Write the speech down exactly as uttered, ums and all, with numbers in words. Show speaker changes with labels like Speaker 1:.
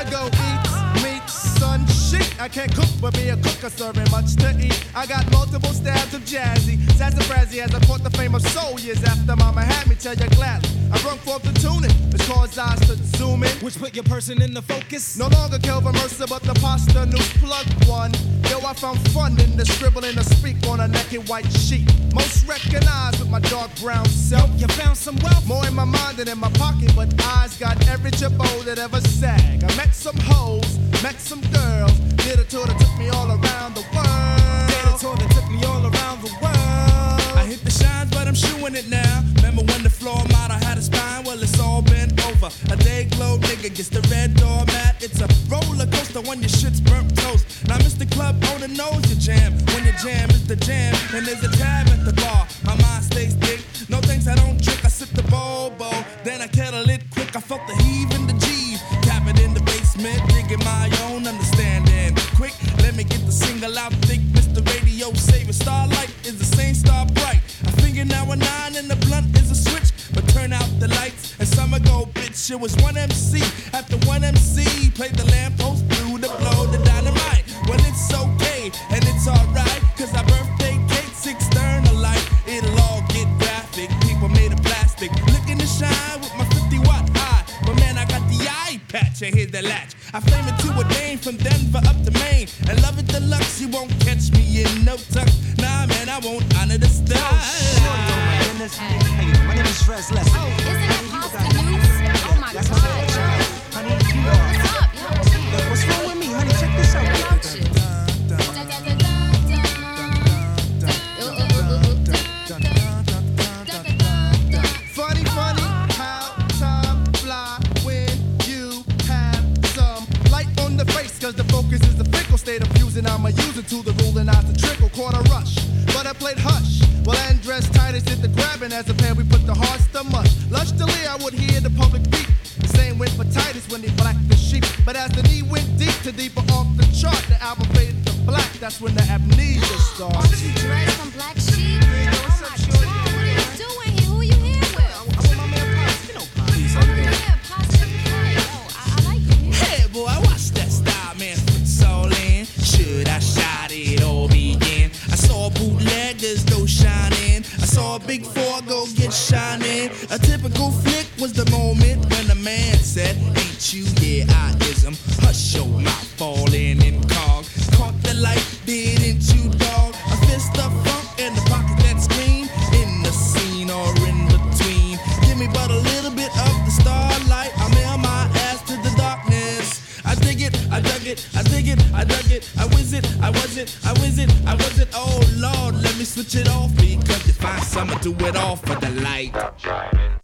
Speaker 1: go eat meat, son, shit. I can't cook, but be a cooker serving much to eat. I got multiple stabs of jazzy, sassafrazzy as I caught the fame of soul years after mama had me tell you gladly. I run forth the tuning, which caused eyes to zoom in,
Speaker 2: which put your person in the focus.
Speaker 1: No longer Kelvin Mercer, but the pasta news plug one. Yo, I found fun in the scribbling a speak on a naked white sheet. Most recognized with my dark brown self.
Speaker 2: You found some wealth,
Speaker 1: more in my mind than in my pocket, but eyes got every jabot that ever sag. I met some hoes, met some girls, did a tour that took me all around the world.
Speaker 2: Did a tour that took me all around the world. I hit the shines, but I'm shooing it now. Remember when the floor model had a spine? Well, it's all been over. A day glow nigga gets the red doormat. It's a roller coaster when your shit's burnt toast. Now Mister Club owner knows your jam. When your jam is the jam, and there's a tab at the bar. My mind stays thick. No thanks, I don't drink. I sip the bobo. Then I kettle it quick. I felt the heave in the G. Tap it in the basement, digging my own understanding. Quick, let me get the single out thick. Mister Radio Saver, Starlight is the same star bright. I figure now a nine and the blunt is a switch. But turn out the lights and summer go, bitch. It was one M C after one M C. Played the lamppost through the blow, the dynamite. Well, it's okay and it's alright. Cause our birthday cake's external light. It'll all get graphic. People made of plastic. Looking to shine with my fifty watt eye. But man, I got the eye patch and here's the latch. I flame it to a Dane from Denver up to Maine. And love it deluxe, you won't catch me in no tuck. Nah, man, I won't honor the style.
Speaker 3: Oh, hey, my name is Rez Leslie.
Speaker 4: Oh, isn't it pasta news? Oh my God,
Speaker 3: honey, you know.
Speaker 4: What's up? Yo,
Speaker 3: what's wrong with me, honey? Check this out.
Speaker 1: Funny, funny how time fly when you have some light on the face. Cause the focus is the fickle state of fusing. I'm a user to the rule and not the trickle. Caught a rush, but I played hush. Well, Andres Titus did the grabbing. As a pair, we put the hearts to mush. Lustily, I would hear the public beat. The same went for Titus when he blacked the sheep. But as the knee went deep to deeper off the chart, the album faded to black. That's when the amnesia started.
Speaker 4: Aren't you dressed from Black Sheep? Oh my God, what are you doing here? Who are you here with?
Speaker 3: I'm with my man Pops. You know Pops.
Speaker 4: Oh yeah, Pasta Pie. Oh, I, I like him.
Speaker 2: Hey boy, I watched that style, man. It's all in. Should I shot it or begin? I saw bootleggers go shining. I saw a big four go get shining. A typical flick was the moment when the man said, ain't you? Yeah, I is him. Hush your mouth, falling in cog. Caught the light, didn't you, dog? A fist of funk and the pocket that scream. In the scene or in between. Give me but a little bit of the starlight. I mail my ass to the darkness. I dig it, I dug it, I dig it, I dug it. I whiz it, I was it, I whiz it, I was it. Oh Lord, let me switch it off because you find summer, do it all for the light.